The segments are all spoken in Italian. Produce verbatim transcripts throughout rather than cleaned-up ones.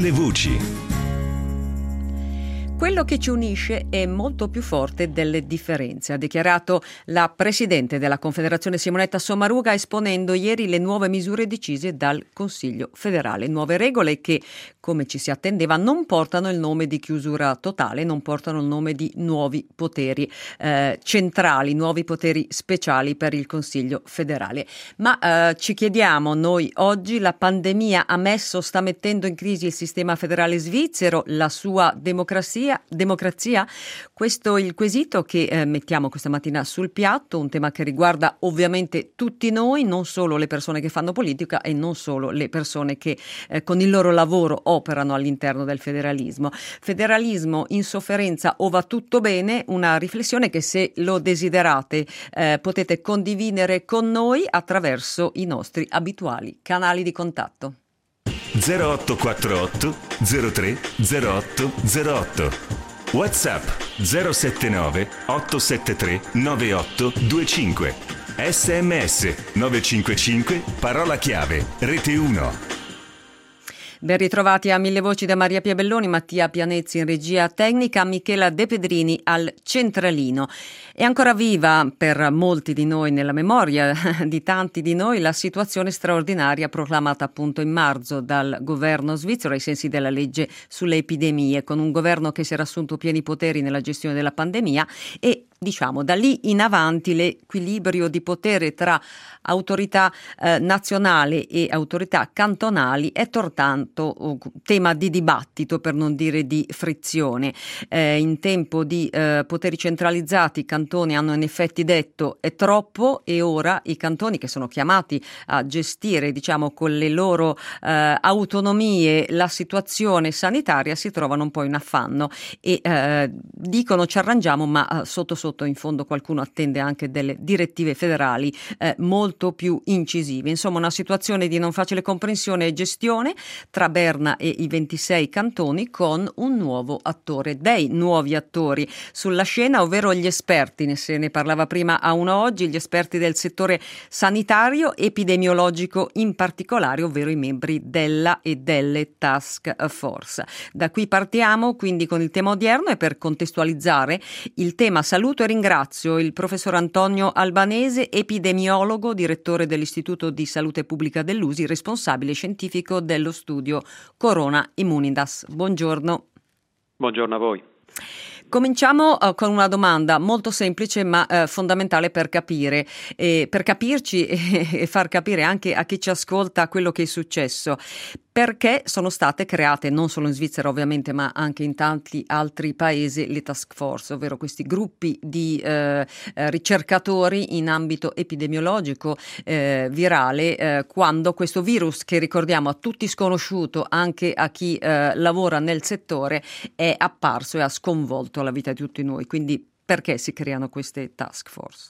Mille voci. Quello che ci unisce è molto più forte delle differenze, ha dichiarato la presidente della Confederazione Simonetta Sommaruga, esponendo ieri le nuove misure decise dal Consiglio federale. Nuove regole che, come ci si attendeva, non portano il nome di chiusura totale, non portano il nome di nuovi poteri eh, centrali, nuovi poteri speciali per il Consiglio federale. Ma eh, ci chiediamo noi oggi, la pandemia ha messo, sta mettendo in crisi il sistema federale svizzero, la sua democrazia? Democrazia? Questo è il quesito che eh, mettiamo questa mattina sul piatto, un tema che riguarda ovviamente tutti noi, non solo le persone che fanno politica e non solo le persone che eh, con il loro lavoro operano all'interno del federalismo. Federalismo in sofferenza o va tutto bene? Una riflessione che, se lo desiderate, eh, potete condividere con noi attraverso i nostri abituali canali di contatto. zero otto quattro otto zero tre zero otto zero otto. WhatsApp zero sette nove otto sette tre nove otto due cinque. S M S nove cinque cinque parola chiave Rete uno. Ben ritrovati a Mille Voci da Maria Pia Belloni, Mattia Pianezzi in regia tecnica, Michela De Pedrini al centralino. È ancora viva per molti di noi, nella memoria di tanti di noi, la situazione straordinaria proclamata appunto in marzo dal governo svizzero ai sensi della legge sulle epidemie, con un governo che si era assunto pieni poteri nella gestione della pandemia e, diciamo, da lì in avanti l'equilibrio di potere tra autorità eh, nazionali e autorità cantonali è tornato uh, tema di dibattito, per non dire di frizione. Eh, in tempo di eh, poteri centralizzati i cantoni hanno in effetti detto è troppo, e ora i cantoni, che sono chiamati a gestire, diciamo, con le loro eh, autonomie la situazione sanitaria, si trovano un po' in affanno e eh, dicono ci arrangiamo, ma eh, sotto sotto in fondo qualcuno attende anche delle direttive federali eh, molto più incisive. Insomma, una situazione di non facile comprensione e gestione tra Berna e i ventisei cantoni, con un nuovo attore, dei nuovi attori sulla scena, ovvero gli esperti. Ne se ne parlava prima a Uno Oggi, gli esperti del settore sanitario epidemiologico in particolare, ovvero i membri della e delle task force. Da qui partiamo quindi con il tema odierno, e per contestualizzare il tema saluto e ringrazio il professor Antonio Albanese, epidemiologo, direttore dell'Istituto di Salute Pubblica dell'U S I, responsabile scientifico dello studio Corona Immunitas. Buongiorno. Buongiorno a voi. Cominciamo uh, con una domanda molto semplice ma uh, fondamentale per capire, eh, per capirci e, e far capire anche a chi ci ascolta quello che è successo. Perché sono state create, non solo in Svizzera ovviamente, ma anche in tanti altri paesi, le task force, ovvero questi gruppi di eh, ricercatori in ambito epidemiologico eh, virale, eh, quando questo virus, che ricordiamo a tutti sconosciuto, anche a chi eh, lavora nel settore, è apparso e ha sconvolto la vita di tutti noi. Quindi perché si creano queste task force?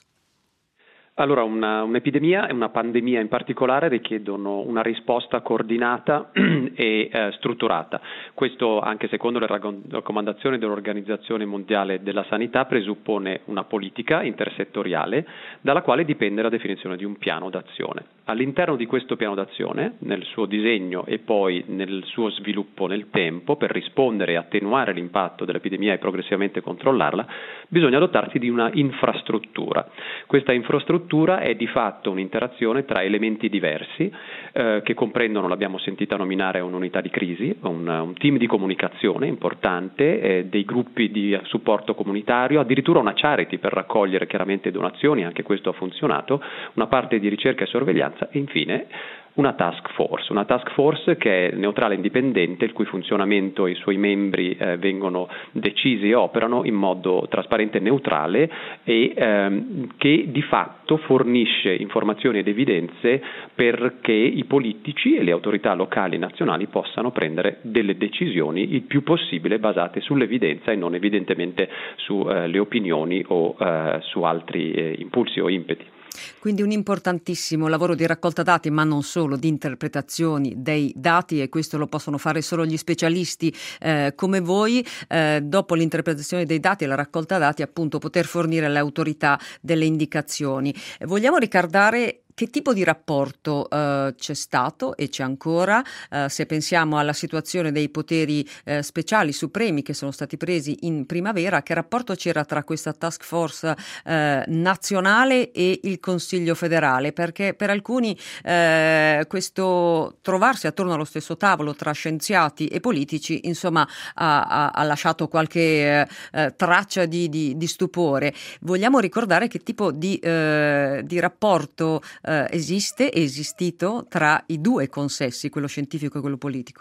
Allora, una, un'epidemia e una pandemia in particolare richiedono una risposta coordinata e eh, strutturata. Questo, anche secondo le raccomandazioni dell'Organizzazione Mondiale della Sanità, presuppone una politica intersettoriale dalla quale dipende la definizione di un piano d'azione. All'interno di questo piano d'azione, nel suo disegno e poi nel suo sviluppo nel tempo, per rispondere e attenuare l'impatto dell'epidemia e progressivamente controllarla, bisogna dotarsi di una infrastruttura. Questa infrastruttura è di fatto un'interazione tra elementi diversi eh, che comprendono, l'abbiamo sentita nominare, un'unità di crisi, un, un team di comunicazione importante, eh, dei gruppi di supporto comunitario, addirittura una charity per raccogliere chiaramente donazioni, anche questo ha funzionato, una parte di ricerca e sorveglianza e infine una task force, una task force che è neutrale e indipendente, il cui funzionamento e i suoi membri eh, vengono decisi e operano in modo trasparente e neutrale e ehm, che di fatto fornisce informazioni ed evidenze perché i politici e le autorità locali e nazionali possano prendere delle decisioni il più possibile basate sull'evidenza e non evidentemente sulle eh, opinioni o eh, su altri eh, impulsi o impeti. Quindi un importantissimo lavoro di raccolta dati, ma non solo, di interpretazioni dei dati, e questo lo possono fare solo gli specialisti eh, come voi. Eh, dopo l'interpretazione dei dati e la raccolta dati, appunto, poter fornire alle autorità delle indicazioni. Vogliamo ricordare Che tipo di rapporto eh, c'è stato e c'è ancora, eh, se pensiamo alla situazione dei poteri eh, speciali supremi che sono stati presi in primavera, che rapporto c'era tra questa task force eh, nazionale e il Consiglio federale? Perché per alcuni eh, questo trovarsi attorno allo stesso tavolo tra scienziati e politici, insomma, ha, ha, ha lasciato qualche eh, traccia di, di, di stupore. Vogliamo ricordare che tipo di, eh, di rapporto Uh, esiste, è esistito tra i due consessi, quello scientifico e quello politico?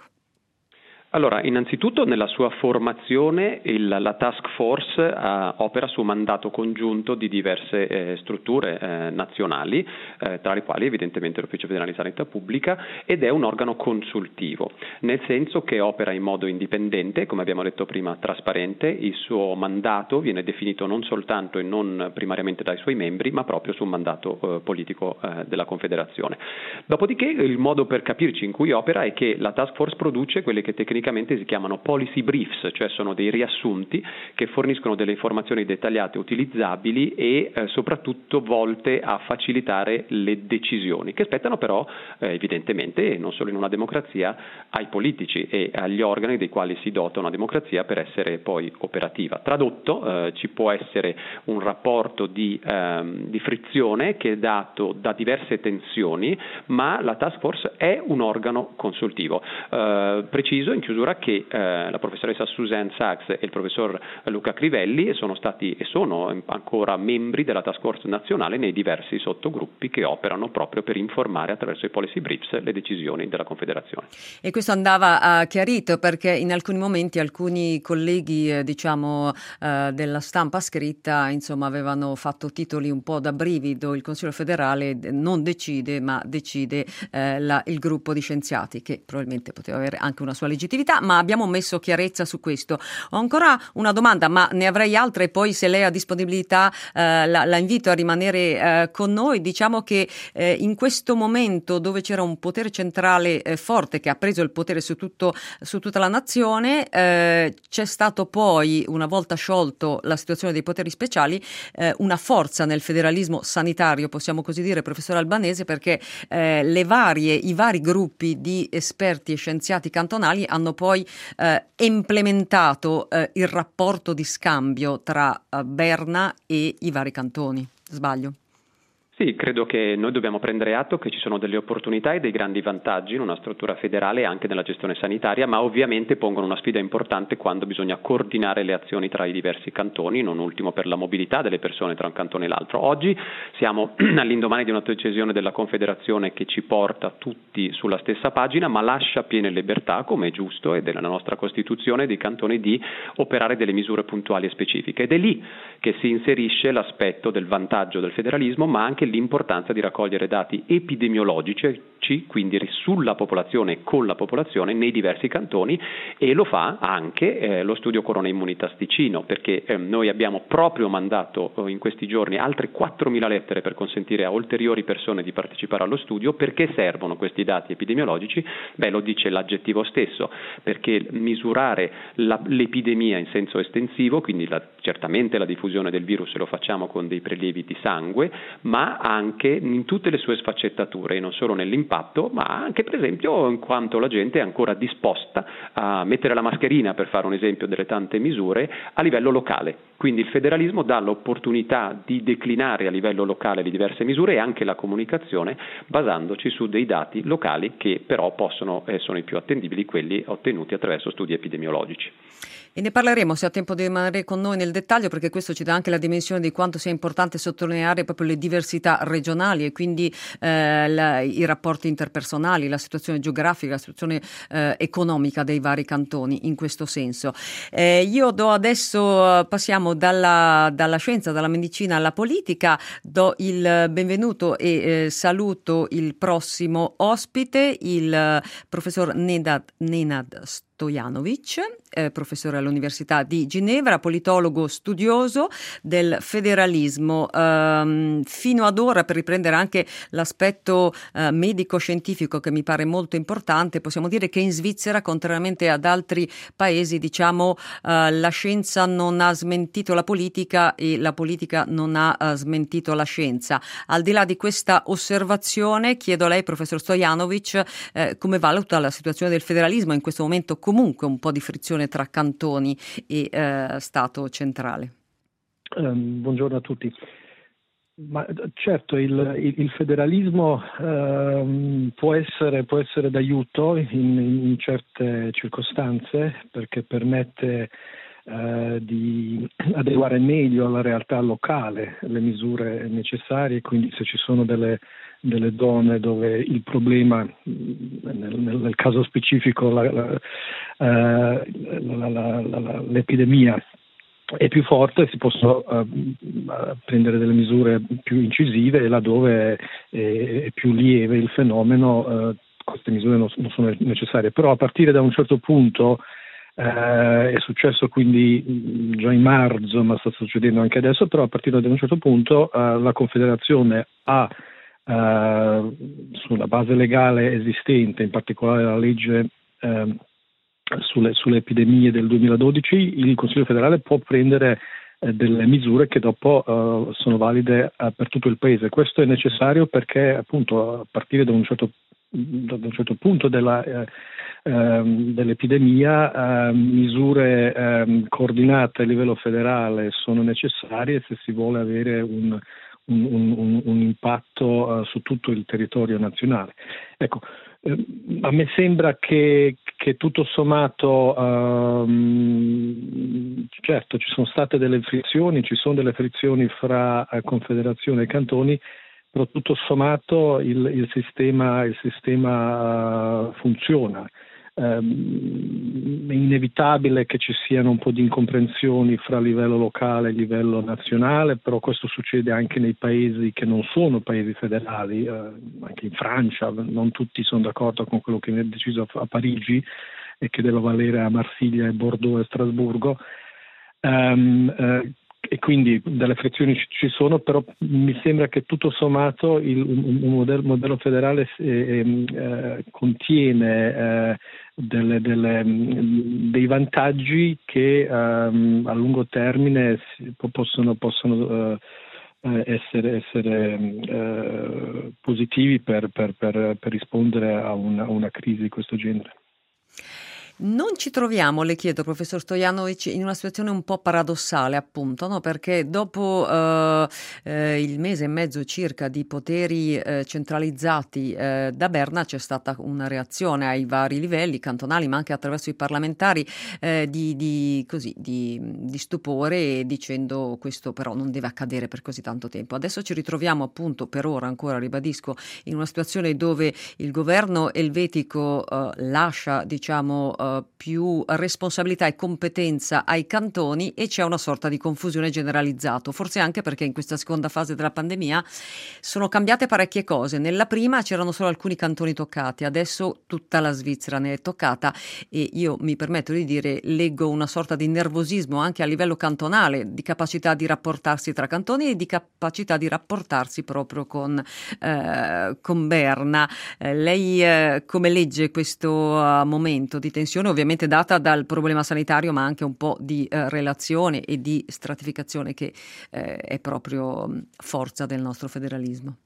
Allora, innanzitutto nella sua formazione il, la task force uh, opera su mandato congiunto di diverse eh, strutture eh, nazionali, eh, tra le quali evidentemente l'Ufficio Federale di Sanità Pubblica, ed è un organo consultivo, nel senso che opera in modo indipendente, come abbiamo detto prima trasparente. Il suo mandato viene definito non soltanto e non primariamente dai suoi membri, ma proprio sul mandato eh, politico eh, della Confederazione. Dopodiché il modo per capirci in cui opera è che la task force produce quelle che tecnicamente si chiamano policy briefs, cioè sono dei riassunti che forniscono delle informazioni dettagliate, utilizzabili e eh, soprattutto volte a facilitare le decisioni, che spettano però eh, evidentemente, non solo in una democrazia, ai politici e agli organi dei quali si dota una democrazia per essere poi operativa. Tradotto, eh, ci può essere un rapporto di, ehm, di frizione che è dato da diverse tensioni, ma la task force è un organo consultivo. Eh, preciso in chiusura che eh, la professoressa Suzanne Sachs e il professor Luca Crivelli sono stati e sono ancora membri della task force nazionale nei diversi sottogruppi che operano proprio per informare attraverso i policy briefs le decisioni della Confederazione. E questo andava uh, chiarito, perché in alcuni momenti alcuni colleghi eh, diciamo uh, della stampa scritta insomma avevano fatto titoli un po' da brivido. Il Consiglio federale non decide, ma decide eh, la, il gruppo di scienziati, che probabilmente poteva avere anche una sua legittimità, ma abbiamo messo chiarezza su questo. Ho ancora una domanda, ma ne avrei altre, poi se lei ha disponibilità eh, la, la invito a rimanere eh, con noi. Diciamo che eh, in questo momento dove c'era un potere centrale eh, forte che ha preso il potere su, tutto, su tutta la nazione, eh, c'è stato poi, una volta sciolto la situazione dei poteri speciali, eh, una forza nel federalismo sanitario, possiamo così dire, professor Albanese, perché eh, le varie, i vari gruppi di esperti e scienziati cantonali hanno poi eh, implementato eh, il rapporto di scambio tra eh, Berna e i vari cantoni. Sbaglio? Sì, credo che noi dobbiamo prendere atto che ci sono delle opportunità e dei grandi vantaggi in una struttura federale e anche nella gestione sanitaria, ma ovviamente pongono una sfida importante quando bisogna coordinare le azioni tra i diversi cantoni, non ultimo per la mobilità delle persone tra un cantone e l'altro. Oggi siamo all'indomani di una decisione della Confederazione che ci porta tutti sulla stessa pagina, ma lascia piene libertà, come è giusto, e della nostra Costituzione, dei cantoni di operare delle misure puntuali e specifiche. Ed è lì che si inserisce l'aspetto del vantaggio del federalismo, ma anche l'importanza di raccogliere dati epidemiologici, quindi sulla popolazione e con la popolazione nei diversi cantoni, e lo fa anche eh, lo studio Corona Immunitas Ticino, perché eh, noi abbiamo proprio mandato eh, in questi giorni altre quattromila lettere per consentire a ulteriori persone di partecipare allo studio. Perché servono questi dati epidemiologici? Beh, lo dice l'aggettivo stesso, perché misurare la, l'epidemia in senso estensivo, quindi la, certamente la diffusione del virus lo facciamo con dei prelievi di sangue, ma anche in tutte le sue sfaccettature, non solo nell'impatto, ma anche per esempio in quanto la gente è ancora disposta a mettere la mascherina, per fare un esempio delle tante misure, a livello locale. Quindi il federalismo dà l'opportunità di declinare a livello locale le diverse misure e anche la comunicazione, basandoci su dei dati locali che però possono e sono i più attendibili, quelli ottenuti attraverso studi epidemiologici. E ne parleremo, se ha tempo di rimanere con noi nel dettaglio, perché questo ci dà anche la dimensione di quanto sia importante sottolineare proprio le diversità regionali e quindi eh, la, i rapporti interpersonali, la situazione geografica, la situazione eh, economica dei vari cantoni in questo senso. Eh, io do adesso, passiamo dalla, dalla scienza, dalla medicina alla politica, do il benvenuto e eh, saluto il prossimo ospite, il professor Nenad, Nenad Stojanovic, eh, professore all'Università di Ginevra, politologo studioso del federalismo. Um, fino ad ora, per riprendere anche l'aspetto uh, medico-scientifico che mi pare molto importante, possiamo dire che in Svizzera, contrariamente ad altri paesi, diciamo, uh, la scienza non ha smentito la politica e la politica non ha uh, smentito la scienza. Al di là di questa osservazione, chiedo a lei, professor Stojanovic, eh, come valuta la situazione del federalismo in questo momento, comunque un po' di frizione tra cantoni e eh, Stato centrale. Um, buongiorno a tutti. Ma certo, il, il, il federalismo um, può essere, può essere d'aiuto in, in certe circostanze, perché permette uh, di adeguare meglio alla realtà locale le misure necessarie, quindi se ci sono delle delle zone dove il problema, nel, nel caso specifico la, la, la, la, la, l'epidemia è più forte, si possono uh, prendere delle misure più incisive, e laddove è, è più lieve il fenomeno uh, queste misure non, non sono necessarie. Però a partire da un certo punto, uh, è successo quindi già in marzo, ma sta succedendo anche adesso, però a partire da un certo punto uh, la Confederazione ha Uh, sulla base legale esistente, in particolare la legge uh, sulle, sulle epidemie del duemiladodici, il Consiglio federale può prendere uh, delle misure che dopo uh, sono valide uh, per tutto il paese. Questo è necessario perché appunto a partire da un certo, da un certo punto della, uh, uh, dell'epidemia uh, misure uh, coordinate a livello federale sono necessarie se si vuole avere un Un, un, un impatto uh, su tutto il territorio nazionale. Ecco, eh, a me sembra che, che tutto sommato, um, certo ci sono state delle frizioni, ci sono delle frizioni fra uh, Confederazione e cantoni, però tutto sommato il, il sistema, il sistema uh, funziona. Um, è inevitabile che ci siano un po' di incomprensioni fra livello locale e livello nazionale, però questo succede anche nei paesi che non sono paesi federali, uh, anche in Francia non tutti sono d'accordo con quello che viene deciso a, a Parigi e che deve valere a Marsiglia e Bordeaux e Strasburgo. Um, uh, E quindi delle frizioni ci sono, però mi sembra che tutto sommato il, un, un modello, modello federale eh, eh, contiene eh, delle, delle, dei vantaggi che um, a lungo termine si, possono, possono uh, essere, essere uh, positivi per, per, per, per rispondere a una, a una crisi di questo genere. Non ci troviamo, le chiedo, professor Stojanovic, in una situazione un po' paradossale, appunto, no? Perché dopo eh, eh, il mese e mezzo circa di poteri eh, centralizzati eh, da Berna c'è stata una reazione ai vari livelli cantonali, ma anche attraverso i parlamentari, eh, di, di, così, di, di stupore, dicendo questo però non deve accadere per così tanto tempo. Adesso ci ritroviamo appunto, per ora ancora, ribadisco, in una situazione dove il governo elvetico eh, lascia, diciamo, più responsabilità e competenza ai cantoni, e c'è una sorta di confusione generalizzata, forse anche perché in questa seconda fase della pandemia sono cambiate parecchie cose. Nella prima c'erano solo alcuni cantoni toccati, adesso tutta la Svizzera ne è toccata, e io mi permetto di dire, leggo una sorta di nervosismo anche a livello cantonale, di capacità di rapportarsi tra cantoni e di capacità di rapportarsi proprio con, eh, con Berna. Eh, lei eh, come legge questo uh, momento di tensione, ovviamente data dal problema sanitario, ma anche un po' di eh, relazione e di stratificazione che eh, è proprio forza del nostro federalismo?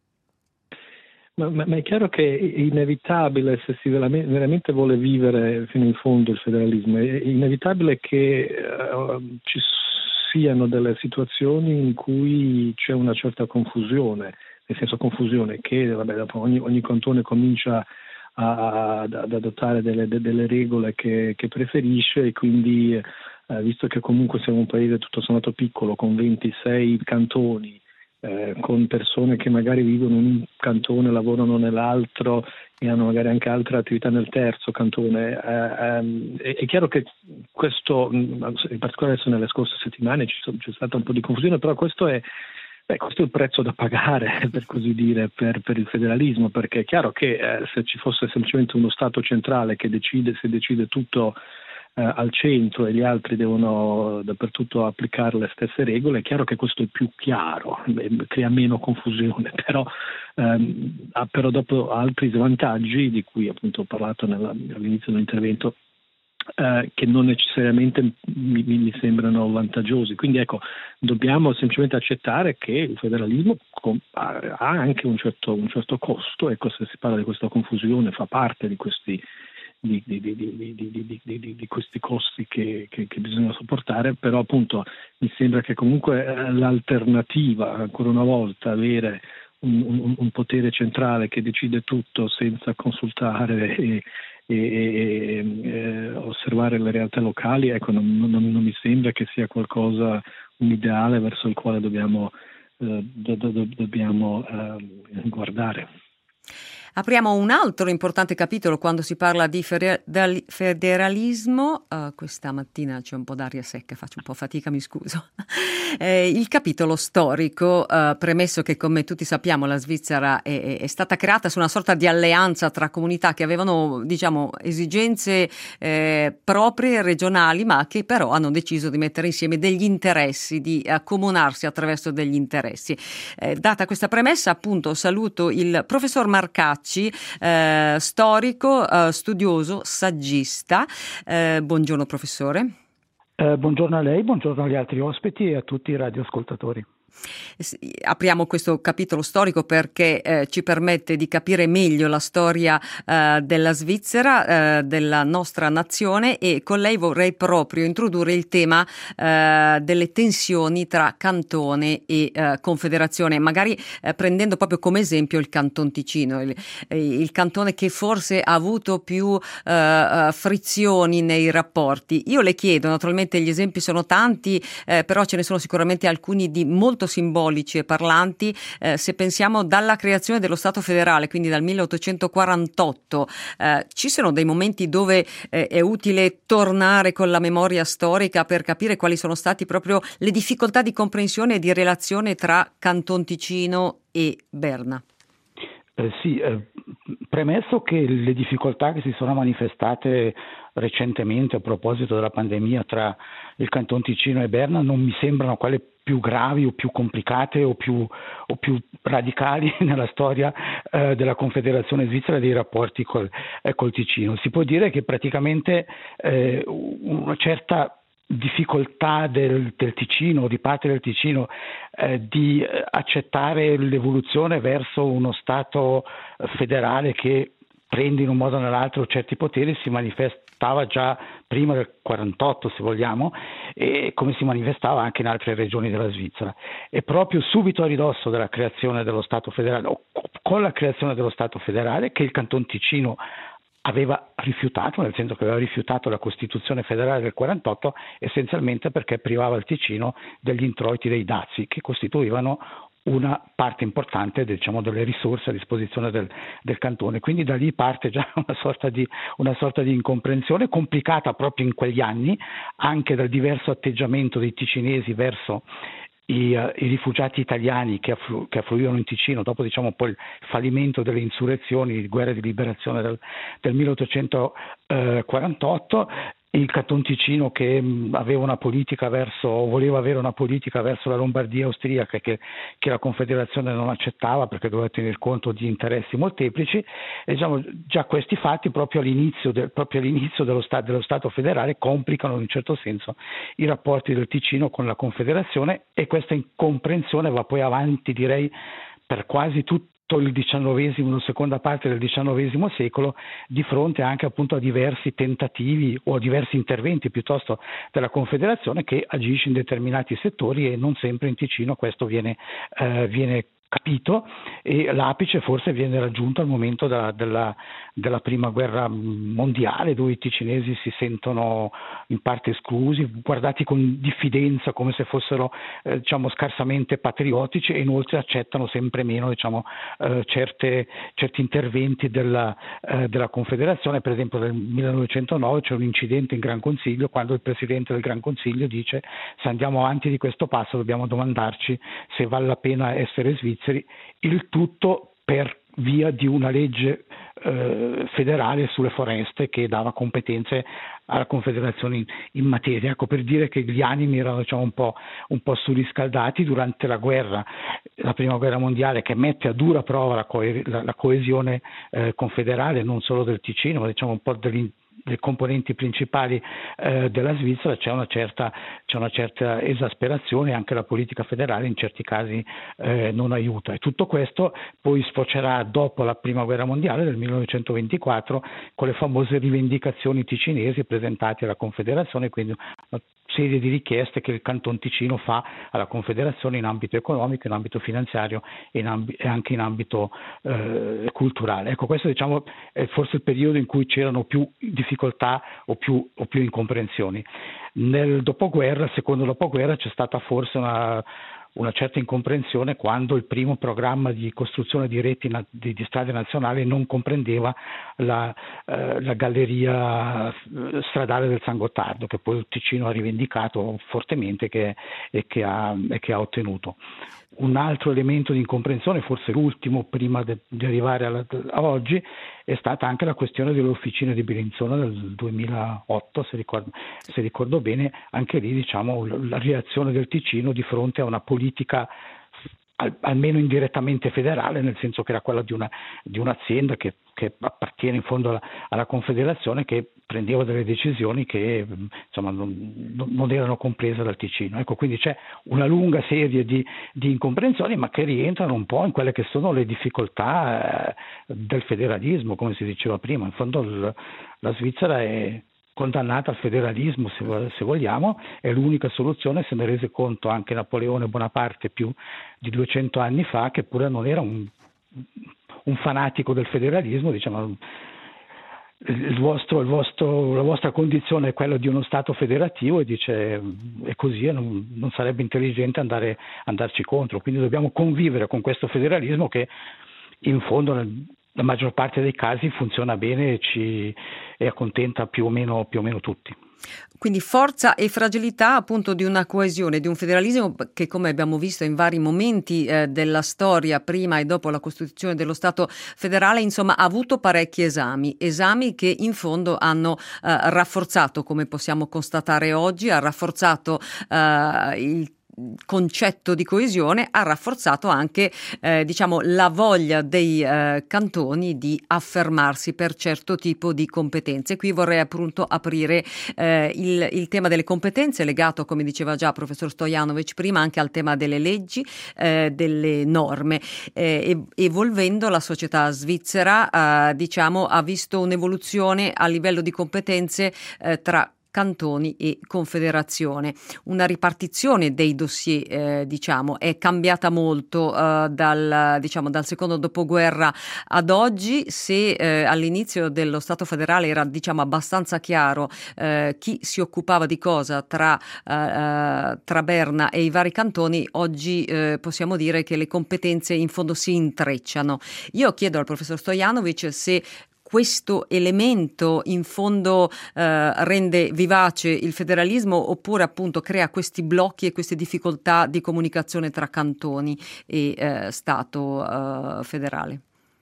Ma, ma, ma è chiaro che è inevitabile, se si veramente, veramente vuole vivere fino in fondo il federalismo, è inevitabile che uh, ci siano delle situazioni in cui c'è una certa confusione, nel senso confusione che vabbè, dopo ogni, ogni cantone comincia ad adottare delle, delle regole che, che preferisce, e quindi eh, visto che comunque siamo un paese tutto sommato piccolo con ventisei cantoni, eh, con persone che magari vivono in un cantone, lavorano nell'altro e hanno magari anche altre attività nel terzo cantone, eh, ehm, è, è chiaro che questo, in particolare adesso nelle scorse settimane ci sono, c'è stata un po' di confusione, però questo è Beh, questo è il prezzo da pagare, per così dire, per, per il federalismo, perché è chiaro che eh, se ci fosse semplicemente uno Stato centrale che decide, se decide tutto eh, al centro e gli altri devono dappertutto applicare le stesse regole, è chiaro che questo è più chiaro, crea meno confusione, però, ehm, ha però dopo altri svantaggi di cui appunto ho parlato nella, all'inizio dell'intervento, Eh, che non necessariamente mi, mi sembrano vantaggiosi. Quindi ecco, dobbiamo semplicemente accettare che il federalismo com- ha anche un certo, un certo costo. Ecco, se si parla di questa confusione, fa parte di questi di, di, di, di, di, di, di, di questi costi che, che, che bisogna sopportare, però appunto mi sembra che comunque eh, l'alternativa, ancora una volta, avere un, un, un potere centrale che decide tutto senza consultare e e, e, e osservare le realtà locali, ecco, non, non, non mi sembra che sia qualcosa, un ideale verso il quale dobbiamo, eh, do, do, do, dobbiamo eh, guardare. Apriamo un altro importante capitolo quando si parla di federalismo. Uh, questa mattina c'è un po' d'aria secca, faccio un po' fatica, mi scuso. Eh, il capitolo storico, uh, premesso che come tutti sappiamo la Svizzera è, è stata creata su una sorta di alleanza tra comunità che avevano, diciamo, esigenze eh, proprie, regionali, ma che però hanno deciso di mettere insieme degli interessi, di accomunarsi attraverso degli interessi. Eh, data questa premessa, appunto, saluto il professor Marcacci, Eh, storico, eh, studioso, saggista. Eh, buongiorno professore. Eh, buongiorno a lei, buongiorno agli altri ospiti e a tutti i radioascoltatori. Apriamo questo capitolo storico perché eh, ci permette di capire meglio la storia eh, della Svizzera, eh, della nostra nazione, e con lei vorrei proprio introdurre il tema eh, delle tensioni tra cantone e eh, confederazione, magari eh, prendendo proprio come esempio il Canton Ticino, il, il cantone che forse ha avuto più eh, frizioni nei rapporti. Io le chiedo, naturalmente gli esempi sono tanti, eh, però ce ne sono sicuramente alcuni di molto simbolici e parlanti, eh, se pensiamo dalla creazione dello Stato federale, quindi dal milleottocentoquarantotto, eh, ci sono dei momenti dove eh, è utile tornare con la memoria storica per capire quali sono stati proprio le difficoltà di comprensione e di relazione tra Canton Ticino e Berna. Eh, sì, eh, premesso che le difficoltà che si sono manifestate recentemente a proposito della pandemia tra il Canton Ticino e Berna non mi sembrano quelle più gravi o più complicate o più, o più radicali nella storia eh, della Confederazione Svizzera, dei rapporti col, eh, col Ticino. Si può dire che praticamente eh, una certa difficoltà del, del Ticino, di parte del Ticino, eh, di accettare l'evoluzione verso uno Stato federale che prende in un modo o nell'altro certi poteri si manifestava già prima del quarantotto, se vogliamo, e come si manifestava anche in altre regioni della Svizzera. E proprio subito a ridosso della creazione dello Stato federale, o con la creazione dello Stato federale, che il Canton Ticino aveva rifiutato, nel senso che aveva rifiutato la Costituzione federale del quarantotto, essenzialmente perché privava il Ticino degli introiti dei dazi, che costituivano una parte importante, diciamo, delle risorse a disposizione del, del cantone. Quindi da lì parte già una sorta di una sorta di incomprensione complicata proprio in quegli anni, anche dal diverso atteggiamento dei ticinesi verso I, uh, i rifugiati italiani che, afflu- che affluivano in Ticino dopo, diciamo, poi il fallimento delle insurrezioni, le guerre di liberazione del, del milleottocentoquarantotto, il Canton Ticino che mh, aveva una politica verso, voleva avere una politica verso la Lombardia austriaca che, che la Confederazione non accettava perché doveva tener conto di interessi molteplici, e diciamo già questi fatti proprio all'inizio, del, proprio all'inizio dello, sta- dello Stato federale complicano in un certo senso i rapporti del Ticino con la Confederazione, e questa incomprensione va poi avanti, direi, per quasi tutto il diciannovesimo, la seconda parte del diciannovesimo secolo, di fronte anche appunto a diversi tentativi o a diversi interventi piuttosto della Confederazione che agisce in determinati settori, e non sempre in Ticino questo viene, eh, viene capito, e l'apice forse viene raggiunto al momento della, della, della prima guerra mondiale, dove i ticinesi si sentono in parte esclusi, guardati con diffidenza come se fossero eh, diciamo scarsamente patriottici, e inoltre accettano sempre meno diciamo eh, certe, certi interventi della, eh, della Confederazione. Per esempio nel millenovecentonove c'è un incidente in Gran Consiglio, quando il Presidente del Gran Consiglio dice: se andiamo avanti di questo passo dobbiamo domandarci se vale la pena essere svizzeri, il tutto per via di una legge eh, federale sulle foreste che dava competenze alla Confederazione in, in materia. Ecco, per dire che gli animi erano diciamo un po', un po' surriscaldati durante la guerra, la prima guerra mondiale, che mette a dura prova la, coe- la, la coesione eh, confederale non solo del Ticino, ma diciamo un po' degli dei componenti principali eh, della Svizzera. C'è una certa c'è una certa esasperazione, anche la politica federale in certi casi eh, non aiuta, e tutto questo poi sfocerà dopo la prima guerra mondiale del millenovecentoventiquattro con le famose rivendicazioni ticinesi presentate alla Confederazione, quindi una serie di richieste che il Canton Ticino fa alla Confederazione in ambito economico, in ambito finanziario e, in amb- e anche in ambito eh, culturale. Ecco, questo diciamo è forse il periodo in cui c'erano più difficoltà o più, o più incomprensioni. Nel dopoguerra, secondo dopoguerra, c'è stata forse una una certa incomprensione quando il primo programma di costruzione di reti na- di, di strade nazionali non comprendeva la, eh, la galleria stradale del San Gottardo, che poi il Ticino ha rivendicato fortemente che, e, che ha, e che ha ottenuto. Un altro elemento di incomprensione, forse l'ultimo prima de, di arrivare alla, a oggi, è stata anche la questione delle officine di Bellinzona del duemilaotto, se ricordo, se ricordo bene. Anche lì diciamo la reazione del Ticino di fronte a una politica al, almeno indirettamente federale, nel senso che era quella di, una, di un'azienda che, che appartiene in fondo alla, alla Confederazione, che prendeva delle decisioni che insomma non, non erano comprese dal Ticino. Ecco, quindi c'è una lunga serie di, di incomprensioni, ma che rientrano un po' in quelle che sono le difficoltà eh, del federalismo, come si diceva prima. In fondo il, la Svizzera è condannata al federalismo, se, se vogliamo, è l'unica soluzione. Se ne rese conto anche Napoleone Bonaparte più di duecento anni fa, che pure non era un, un fanatico del federalismo. Diciamo, il vostro, il vostro, la vostra condizione è quella di uno Stato federativo, e dice è così, e non, non sarebbe intelligente andare andarci contro. Quindi dobbiamo convivere con questo federalismo che in fondo nel, la maggior parte dei casi funziona bene e ci e accontenta più o meno, più o meno tutti. Quindi forza e fragilità appunto di una coesione, di un federalismo che, come abbiamo visto in vari momenti eh, della storia, prima e dopo la Costituzione dello Stato federale, insomma ha avuto parecchi esami, esami che in fondo hanno eh, rafforzato, come possiamo constatare oggi, ha rafforzato eh, il concetto di coesione, ha rafforzato anche eh, diciamo la voglia dei eh, cantoni di affermarsi per certo tipo di competenze. Qui vorrei appunto aprire eh, il, il tema delle competenze, legato, come diceva già professor Stojanovic prima, anche al tema delle leggi, eh, delle norme. Eh, evolvendo la società svizzera eh, diciamo ha visto un'evoluzione a livello di competenze eh, tra cantoni e confederazione. Una ripartizione dei dossier eh, diciamo è cambiata molto eh, dal, diciamo, dal secondo dopoguerra ad oggi. Se eh, all'inizio dello Stato federale era diciamo abbastanza chiaro eh, chi si occupava di cosa tra, eh, tra Berna e i vari cantoni, oggi eh, possiamo dire che le competenze in fondo si intrecciano. Io chiedo al professor Stojanovic se questo elemento in fondo eh, rende vivace il federalismo, oppure appunto crea questi blocchi e queste difficoltà di comunicazione tra cantoni e eh, Stato eh, federale.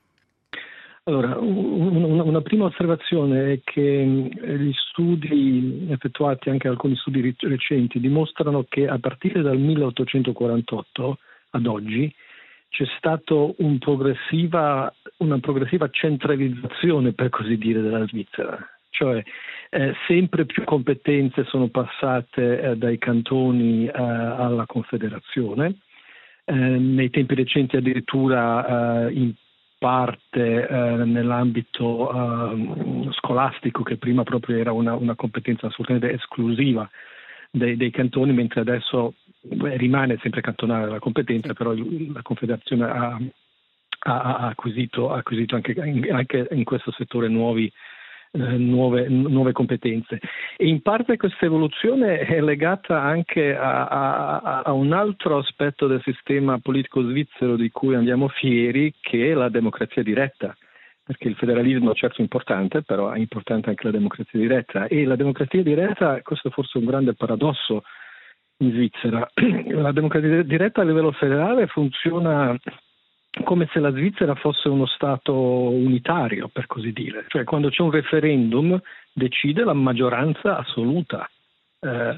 Allora, un, una prima osservazione è che gli studi effettuati, anche alcuni studi recenti, dimostrano che a partire dal milleottocentoquarantotto ad oggi c'è stato un progressiva, una progressiva centralizzazione, per così dire, della Svizzera. Cioè eh, sempre più competenze sono passate eh, dai cantoni eh, alla Confederazione. Eh, nei tempi recenti addirittura eh, in parte eh, nell'ambito eh, scolastico, che prima proprio era una, una competenza assolutamente esclusiva dei, dei cantoni, mentre adesso rimane sempre cantonale la competenza, però la Confederazione ha, ha, ha, acquisito, ha acquisito anche in, anche in questo settore nuovi Eh, nuove, nuove competenze, e in parte questa evoluzione è legata anche a, a, a un altro aspetto del sistema politico svizzero di cui andiamo fieri, che è la democrazia diretta, perché il federalismo è certo importante, però è importante anche la democrazia diretta, e la democrazia diretta, questo è forse un grande paradosso in Svizzera, la democrazia diretta a livello federale funziona come se la Svizzera fosse uno Stato unitario, per così dire. Cioè, quando c'è un referendum decide la maggioranza assoluta, eh,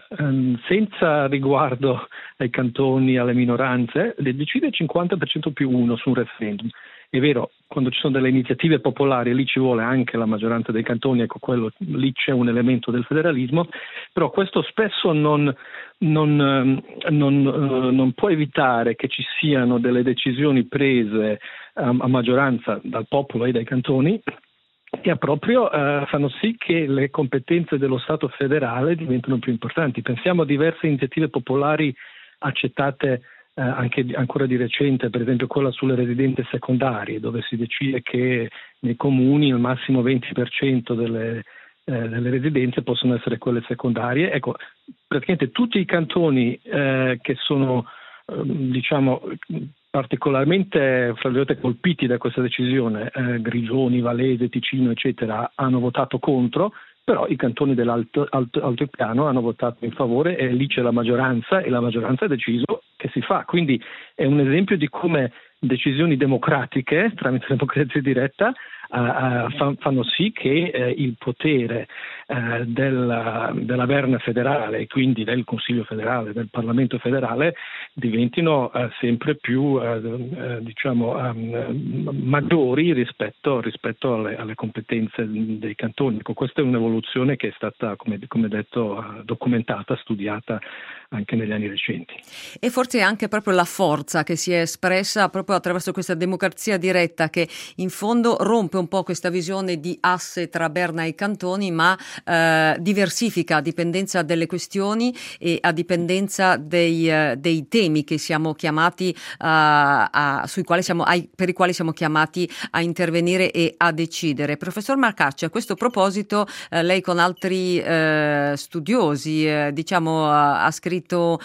senza riguardo ai cantoni, alle minoranze, decide il cinquanta per cento più uno su un referendum. È vero, quando ci sono delle iniziative popolari lì ci vuole anche la maggioranza dei cantoni, ecco, quello, lì c'è un elemento del federalismo, però questo spesso non, non, non, non può evitare che ci siano delle decisioni prese a, a maggioranza dal popolo e dai cantoni, che proprio eh, fanno sì che le competenze dello Stato federale diventino più importanti. Pensiamo a diverse iniziative popolari accettate Eh, anche ancora di recente, per esempio quella sulle residenze secondarie, dove si decide che nei comuni il massimo venti per cento delle, eh, delle residenze possono essere quelle secondarie. Ecco, praticamente tutti i cantoni eh, che sono eh, diciamo particolarmente fra virgolette colpiti da questa decisione, eh, Grigioni, Valese, Ticino eccetera, hanno votato contro, però i cantoni dell'alto alto, altopiano hanno votato in favore, e lì c'è la maggioranza, e la maggioranza ha deciso che si fa. Quindi è un esempio di come decisioni democratiche tramite democrazia diretta uh, uh, fanno sì che uh, il potere uh, della, della Berna federale, e quindi del Consiglio federale, del Parlamento federale, diventino uh, sempre più uh, uh, diciamo um, maggiori rispetto, rispetto alle, alle competenze dei cantoni. Ecco, questa è un'evoluzione che è stata, come, come detto, uh, documentata, studiata anche negli anni recenti. E forse anche proprio la forza che si è espressa proprio attraverso questa democrazia diretta, che in fondo rompe un po' questa visione di asse tra Berna e i cantoni, ma eh, diversifica a dipendenza delle questioni e a dipendenza dei, eh, dei temi che siamo chiamati uh, a, sui quali siamo, ai, per i quali siamo chiamati a intervenire e a decidere. Professor Marcacci, a questo proposito eh, lei con altri eh, studiosi eh, diciamo ha scritto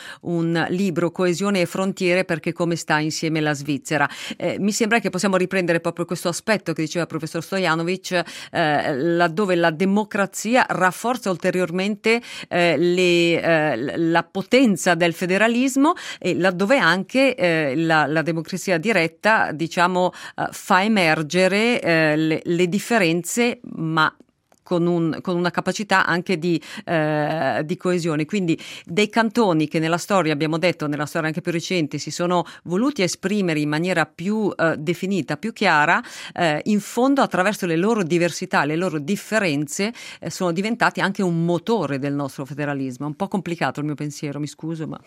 un libro, Coesione e frontiere, perché come sta insieme la Svizzera. Eh, mi sembra che possiamo riprendere proprio questo aspetto che diceva il professor Stojanovic, eh, laddove la democrazia rafforza ulteriormente eh, le, eh, la potenza del federalismo, e laddove anche eh, la, la democrazia diretta diciamo eh, fa emergere eh, le, le differenze, ma Con, un, con una capacità anche di, eh, di coesione. Quindi dei cantoni che nella storia, abbiamo detto, nella storia anche più recente, si sono voluti esprimere in maniera più eh, definita, più chiara, eh, in fondo attraverso le loro diversità, le loro differenze, eh, sono diventati anche un motore del nostro federalismo. È un po' complicato il mio pensiero, mi scuso, ma...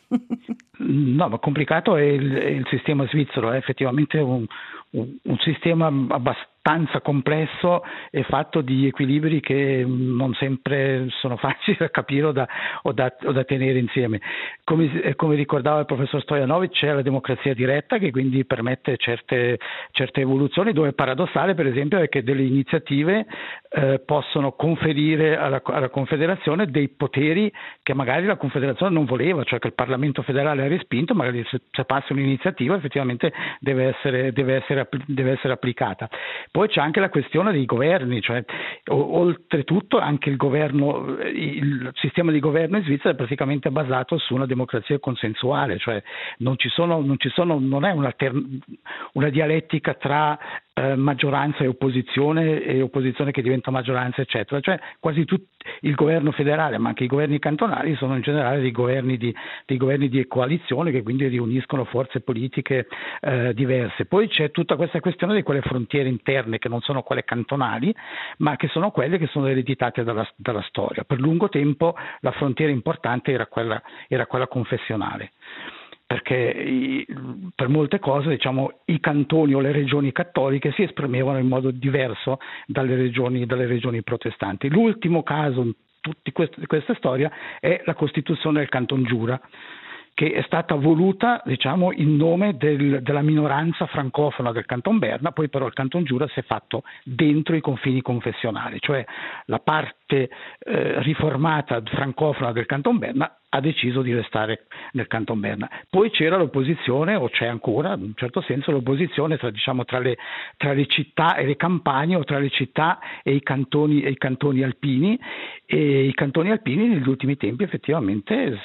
No, ma complicato è il, è il sistema svizzero, è effettivamente un, un, un sistema abbastanza complesso e fatto di equilibri che non sempre sono facili da capire o da, o da, o da tenere insieme. Come, come ricordava il professor Stojanovic, c'è la democrazia diretta che quindi permette certe, certe evoluzioni, dove è paradossale per esempio è che delle iniziative eh, possono conferire alla, alla Confederazione dei poteri che magari la Confederazione non voleva, cioè che il Parlamento federale ha respinto, magari se, se passa un'iniziativa effettivamente deve essere, deve essere, deve essere applicata. Poi c'è anche la questione dei governi, cioè o, oltretutto anche il governo, il sistema di governo in Svizzera è praticamente basato su una democrazia consensuale, cioè non ci sono, non ci sono, non è una, ter- una dialettica tra eh, maggioranza e opposizione e opposizione che diventa maggioranza eccetera, cioè quasi tutto il governo federale ma anche i governi cantonali sono in generale dei governi di, dei governi di coalizione che quindi riuniscono forze politiche eh, diverse. Poi c'è tutta questa questione di quelle frontiere interne che non sono quelle cantonali ma che sono quelle che sono ereditate dalla, dalla storia. Per lungo tempo la frontiera importante era quella, era quella confessionale, perché i, per molte cose diciamo i cantoni o le regioni cattoliche si esprimevano in modo diverso dalle regioni, dalle regioni protestanti. L'ultimo caso in tutta questa, questa storia è la Costituzione del Canton Giura, che è stata voluta, diciamo, in nome del, della minoranza francofona del Canton Berna, poi però il Canton Giura si è fatto dentro i confini confessionali, cioè la parte eh, riformata francofona del Canton Berna ha deciso di restare nel Canton Berna. Poi c'era l'opposizione, o c'è ancora, in un certo senso, l'opposizione tra, diciamo, tra, le, tra le città e le campagne, o tra le città e i cantoni, e i cantoni alpini, e i cantoni alpini negli ultimi tempi effettivamente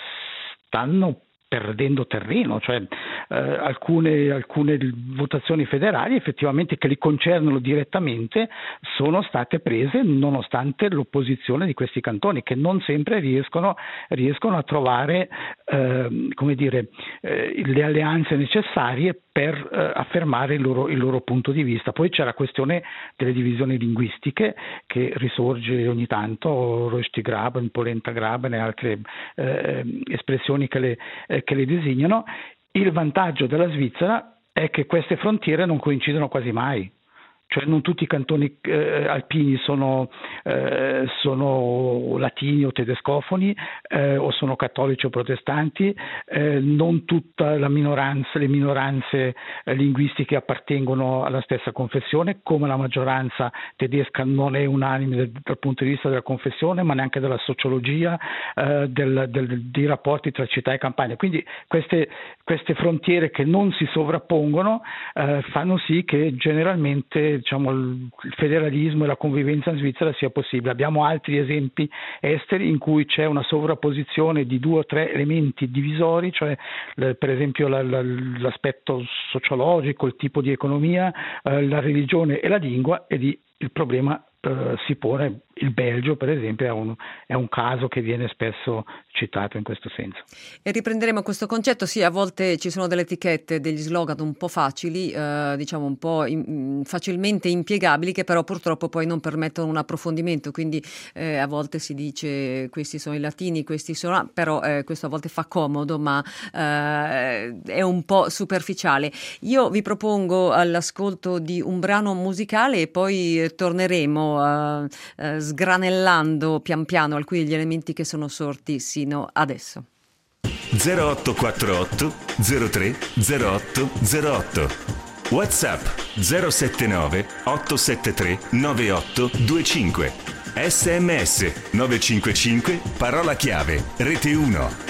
stanno perdendo terreno, cioè eh, alcune, alcune votazioni federali effettivamente che li concernono direttamente sono state prese nonostante l'opposizione di questi cantoni, che non sempre riescono, riescono a trovare eh, come dire, eh, le alleanze necessarie per eh, affermare il loro, il loro punto di vista. Poi c'è la questione delle divisioni linguistiche che risorge ogni tanto, Röstigraben, Polentagraben e altre eh, espressioni che le eh, che le designano. Il vantaggio della Svizzera è che queste frontiere non coincidono quasi mai. Cioè non tutti i cantoni eh, alpini sono, eh, sono latini o tedescofoni eh, o sono cattolici o protestanti, eh, non tutta la minoranza, le minoranze eh, linguistiche appartengono alla stessa confessione, come la maggioranza tedesca non è unanime dal, dal punto di vista della confessione, ma neanche della sociologia, eh, del, del, dei rapporti tra città e campagna. Quindi queste, queste frontiere che non si sovrappongono eh, fanno sì che generalmente, diciamo, il federalismo e la convivenza in Svizzera sia possibile. Abbiamo altri esempi esteri in cui c'è una sovrapposizione di due o tre elementi divisori, cioè per esempio la, la, l'aspetto sociologico, il tipo di economia, eh, la religione e la lingua, e lì il problema eh, si pone. Il Belgio, per esempio, è un, è un caso che viene spesso citato in questo senso. E riprenderemo questo concetto. Sì, a volte ci sono delle etichette, degli slogan un po' facili, eh, diciamo un po' in, facilmente impiegabili, che però purtroppo poi non permettono un approfondimento. Quindi eh, a volte si dice questi sono i latini, questi sono... però eh, questo a volte fa comodo, ma eh, è un po' superficiale. Io vi propongo all'ascolto di un brano musicale e poi eh, torneremo a... Eh, sgranellando pian piano alcuni degli elementi che sono sorti sino adesso. zero otto quattro otto zero tre zero otto zero otto WhatsApp zero sette nove otto sette tre nove otto due cinque S M S nove cinque cinque parola chiave Rete uno.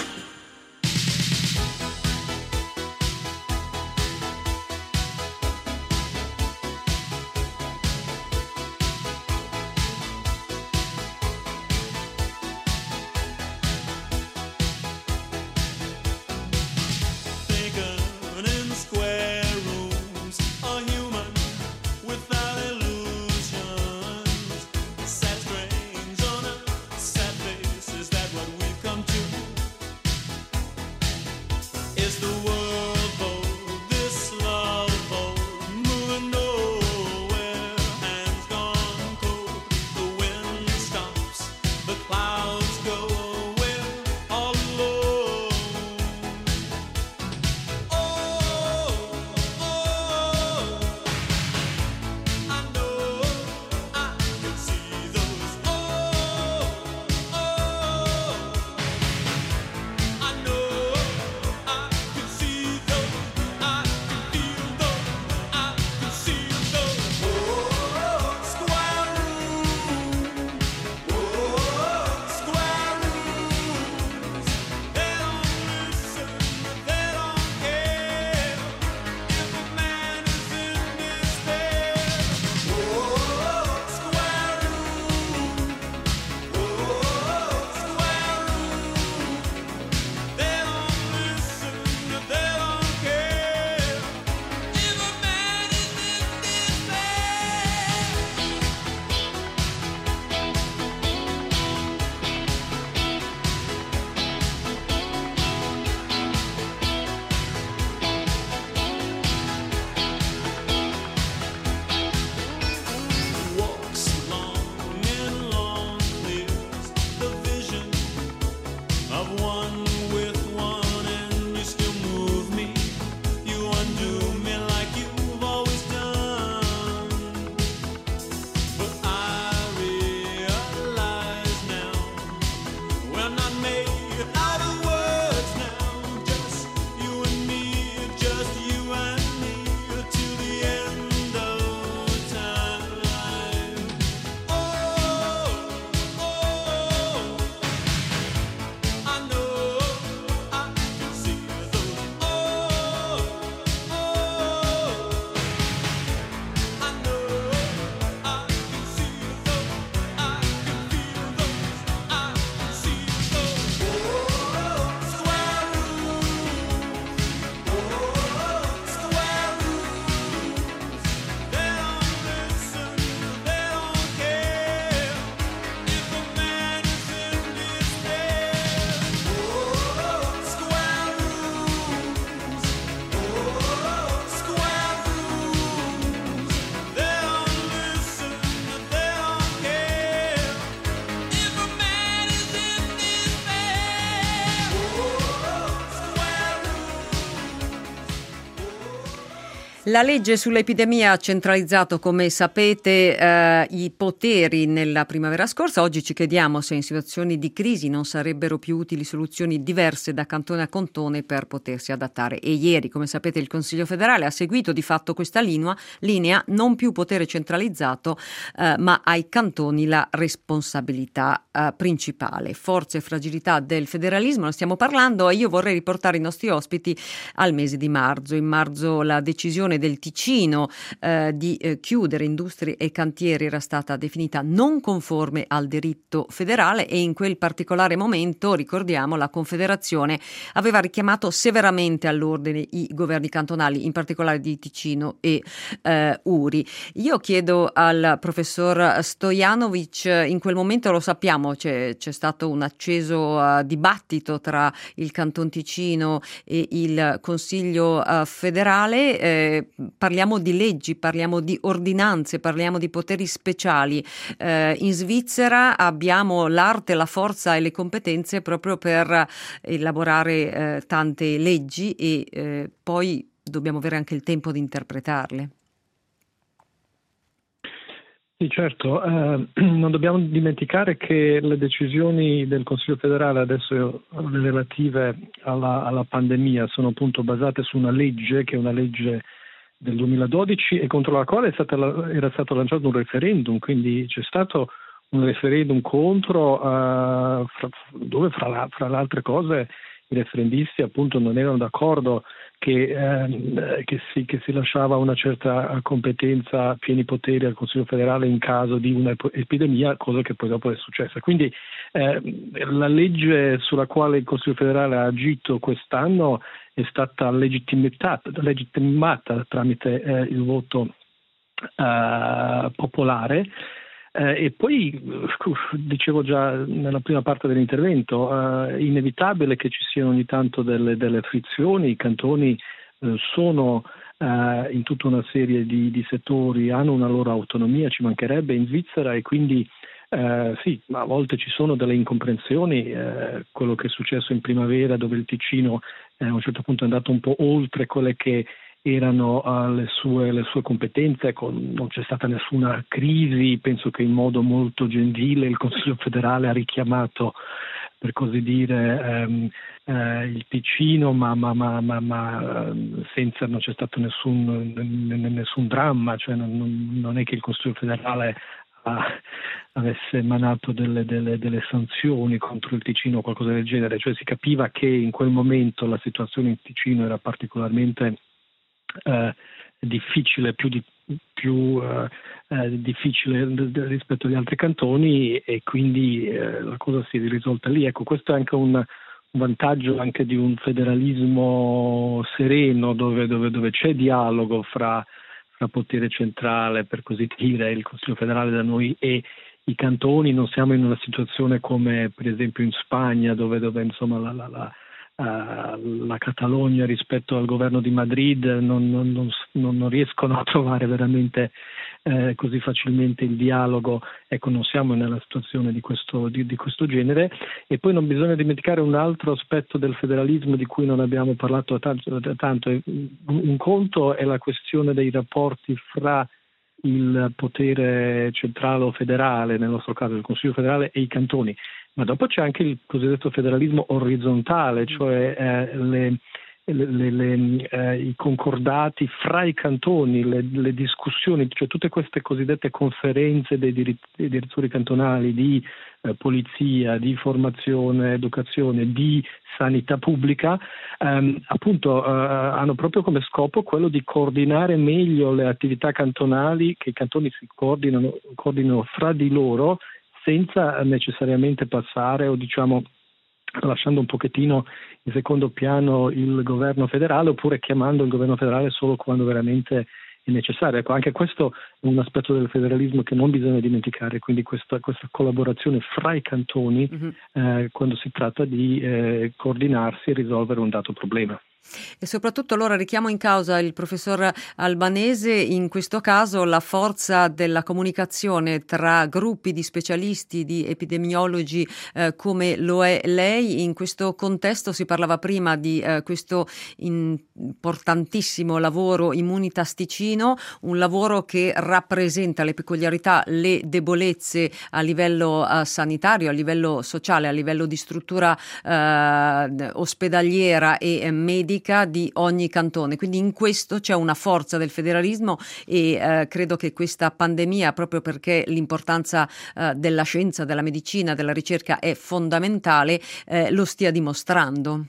Sad strange on a sad face, is that what we've come to? La legge sull'epidemia ha centralizzato, come sapete, eh, i poteri nella primavera scorsa. Oggi ci chiediamo se in situazioni di crisi non sarebbero più utili soluzioni diverse da cantone a cantone per potersi adattare. E ieri, come sapete, il Consiglio federale ha seguito di fatto questa linea, linea non più potere centralizzato, eh, ma ai cantoni la responsabilità eh, principale. Forze e fragilità del federalismo, ne stiamo parlando, e io vorrei riportare i nostri ospiti al mese di marzo. In marzo la decisione del Ticino eh, di eh, chiudere industrie e cantieri era stata definita non conforme al diritto federale, e in quel particolare momento, ricordiamo, la Confederazione aveva richiamato severamente all'ordine i governi cantonali, in particolare di Ticino e eh, Uri. Io chiedo al professor Stojanovic, in quel momento lo sappiamo, c'è, c'è stato un acceso uh, dibattito tra il Canton Ticino e il Consiglio uh, federale. Eh, Parliamo di leggi, parliamo di ordinanze, parliamo di poteri speciali. Eh, in Svizzera abbiamo l'arte, la forza e le competenze proprio per elaborare eh, tante leggi, e eh, poi dobbiamo avere anche il tempo di interpretarle. Sì, certo. Eh, non dobbiamo dimenticare che le decisioni del Consiglio federale adesso relative alla, alla pandemia sono appunto basate su una legge che è una legge del duemiladodici e contro la quale è stata, era stato lanciato un referendum, quindi c'è stato un referendum contro, uh, fra, dove fra, la, fra le altre cose i referendisti appunto non erano d'accordo che, eh, che, si, che si lasciava una certa competenza, pieni poteri al Consiglio federale in caso di un'epidemia, cosa che poi dopo è successa. Quindi eh, la legge sulla quale il Consiglio federale ha agito quest'anno è stata legittimata, legittimata tramite eh, il voto eh, popolare. Eh, e poi, dicevo già nella prima parte dell'intervento, è eh, inevitabile che ci siano ogni tanto delle, delle frizioni. I cantoni eh, sono eh, in tutta una serie di, di settori, hanno una loro autonomia, ci mancherebbe in Svizzera, e quindi eh, sì, a volte ci sono delle incomprensioni. Eh, quello che è successo in primavera, dove il Ticino eh, a un certo punto è andato un po' oltre quelle che erano uh, le, sue, le sue competenze, con, non c'è stata nessuna crisi. Penso che in modo molto gentile il Consiglio federale ha richiamato, per così dire, um, uh, il Ticino, ma, ma, ma, ma, ma senza, non c'è stato nessun, n- nessun dramma, cioè non, non è che il Consiglio federale ha, avesse emanato delle, delle, delle sanzioni contro il Ticino o qualcosa del genere, cioè si capiva che in quel momento la situazione in Ticino era particolarmente Uh, difficile, più, di, più uh, uh, difficile d- d- rispetto agli altri cantoni, e quindi uh, la cosa si è risolta lì. Ecco, questo è anche un, un vantaggio anche di un federalismo sereno, dove, dove, dove c'è dialogo fra, fra potere centrale, per così dire, il Consiglio federale da noi e i cantoni. Non siamo in una situazione come per esempio in Spagna, dove, dove insomma la, la, la Uh, la Catalogna rispetto al governo di Madrid non, non, non, non riescono a trovare veramente eh, così facilmente il dialogo. Ecco, non siamo nella situazione di questo, di, di questo genere. E poi non bisogna dimenticare un altro aspetto del federalismo di cui non abbiamo parlato tanto, tanto. Un conto è la questione dei rapporti fra il potere centrale o federale, nel nostro caso il Consiglio federale, e i cantoni. Ma dopo c'è anche il cosiddetto federalismo orizzontale, cioè eh, le, le, le, le, eh, i concordati fra i cantoni, le, le discussioni, cioè tutte queste cosiddette conferenze dei, diritt- dei direttori cantonali di eh, polizia, di formazione, educazione, di sanità pubblica, ehm, appunto eh, hanno proprio come scopo quello di coordinare meglio le attività cantonali, che i cantoni si coordinano, coordinano fra di loro, senza necessariamente passare o diciamo lasciando un pochettino in secondo piano il governo federale, oppure chiamando il governo federale solo quando veramente è necessario. Ecco, anche questo è un aspetto del federalismo che non bisogna dimenticare, quindi questa, questa collaborazione fra i cantoni mm-hmm. eh, quando si tratta di eh, coordinarsi e risolvere un dato problema. E soprattutto allora richiamo in causa il professor Albanese, in questo caso la forza della comunicazione tra gruppi di specialisti, di epidemiologi eh, come lo è lei. In questo contesto si parlava prima di eh, questo importantissimo lavoro Immunitas Ticino, un lavoro che rappresenta le peculiarità, le debolezze a livello eh, sanitario, a livello sociale, a livello di struttura eh, ospedaliera e eh, medica di ogni cantone. Quindi in questo c'è una forza del federalismo e eh, credo che questa pandemia, proprio perché l'importanza eh, della scienza, della medicina, della ricerca è fondamentale, eh, lo stia dimostrando.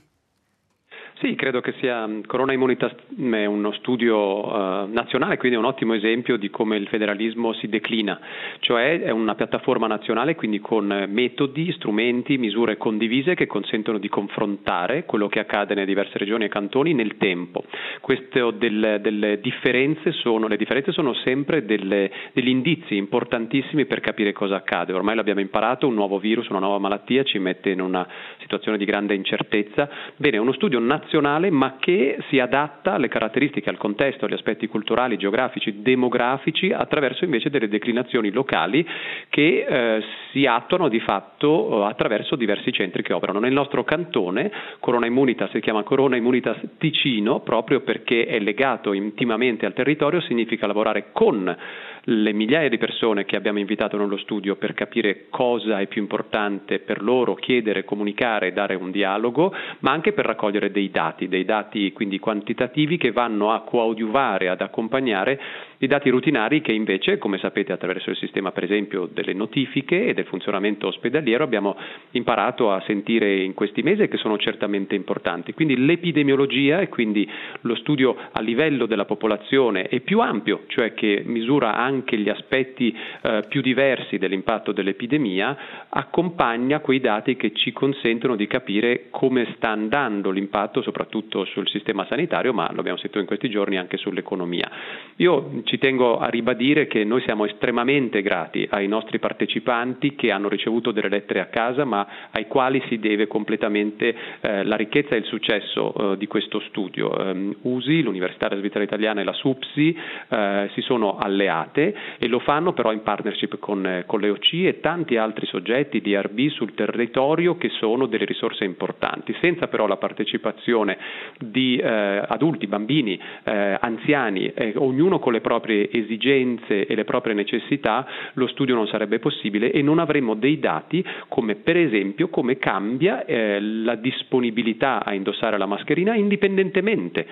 Sì, credo che sia Corona Immunitas è uno studio uh, nazionale, quindi è un ottimo esempio di come il federalismo si declina, cioè è una piattaforma nazionale, quindi con metodi, strumenti, misure condivise che consentono di confrontare quello che accade nelle diverse regioni e cantoni nel tempo. Queste delle, delle differenze sono, le differenze sono sempre delle, degli indizi importantissimi per capire cosa accade. Ormai l'abbiamo imparato, un nuovo virus, una nuova malattia ci mette in una situazione di grande incertezza. Bene, è uno studio nazionale ma che si adatta alle caratteristiche, al contesto, agli aspetti culturali, geografici, demografici, attraverso invece delle declinazioni locali che eh, si attuano di fatto eh, attraverso diversi centri che operano. Nel nostro cantone Corona Immunitas si chiama Corona Immunitas Ticino proprio perché è legato intimamente al territorio, significa lavorare con le migliaia di persone che abbiamo invitato nello studio per capire cosa è più importante per loro, chiedere, comunicare, dare un dialogo, ma anche per raccogliere dei dati, dei dati quindi quantitativi che vanno a coadiuvare, ad accompagnare i dati rutinari che invece, come sapete, attraverso il sistema per esempio delle notifiche e del funzionamento ospedaliero abbiamo imparato a sentire in questi mesi e che sono certamente importanti. Quindi l'epidemiologia e quindi lo studio a livello della popolazione è più ampio, cioè che misura anche gli aspetti eh, più diversi dell'impatto dell'epidemia, accompagna quei dati che ci consentono di capire come sta andando l'impatto soprattutto sul sistema sanitario, ma lo abbiamo sentito in questi giorni anche sull'economia. Io ci tengo a ribadire che noi siamo estremamente grati ai nostri partecipanti che hanno ricevuto delle lettere a casa, ma ai quali si deve completamente eh, la ricchezza e il successo eh, di questo studio. Um, U S I, l'Università della Svizzera Italiana e la S U P S I eh, si sono alleate e lo fanno però in partnership con, con l'E O C e tanti altri soggetti di R B sul territorio che sono delle risorse importanti. Senza però la partecipazione di eh, adulti, bambini, eh, anziani, eh, ognuno con le proprie esigenze e le proprie necessità, lo studio non sarebbe possibile e non avremmo dei dati come per esempio come cambia eh, la disponibilità a indossare la mascherina indipendentemente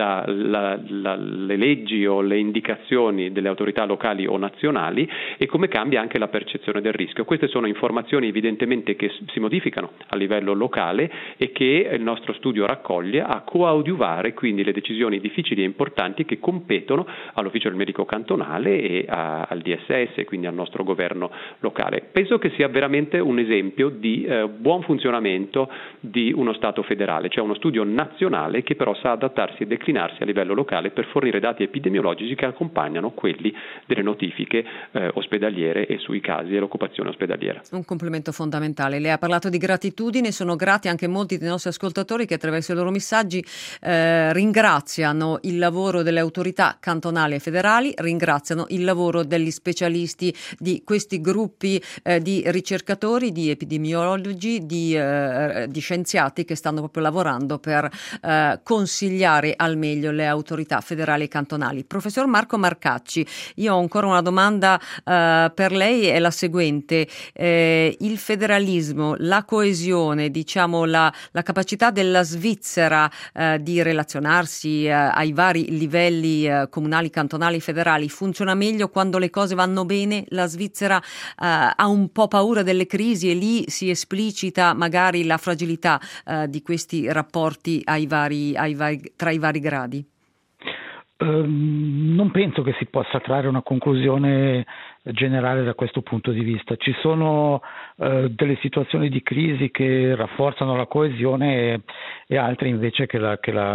dalle leggi o le indicazioni delle autorità locali o nazionali e come cambia anche la percezione del rischio. Queste sono informazioni evidentemente che si modificano a livello locale e che il nostro studio raccoglie a coadiuvare quindi le decisioni difficili e importanti che competono all'ufficio del medico cantonale e a, al D S S, quindi al nostro governo locale. Penso che sia veramente un esempio di eh, buon funzionamento di uno Stato federale, cioè uno studio nazionale che però sa adattarsi e declinarsi a livello locale per fornire dati epidemiologici che accompagnano quelli delle notifiche eh, ospedaliere e sui casi dell'occupazione ospedaliera. Un complemento fondamentale. Lei ha parlato di gratitudine, sono grati anche molti dei nostri ascoltatori che attraverso i loro messaggi eh, ringraziano il lavoro delle autorità cantonali e federali, ringraziano il lavoro degli specialisti di questi gruppi eh, di ricercatori, di epidemiologi, di, eh, di scienziati che stanno proprio lavorando per eh, consigliare al meglio le autorità federali e cantonali. Professor Marco Marcacci, io ho ancora una domanda eh, per lei, è la seguente. Eh, il federalismo, la coesione, diciamo la, la capacità della Svizzera eh, di relazionarsi eh, ai vari livelli eh, comunali, cantonali, federali, funziona meglio quando le cose vanno bene? La Svizzera eh, ha un po' paura delle crisi e lì si esplicita magari la fragilità eh, di questi rapporti ai vari, ai vari, tra i vari gradi? Um, non penso che si possa trarre una conclusione generale da questo punto di vista. Ci sono uh, delle situazioni di crisi che rafforzano la coesione e, e altre invece che la, che la,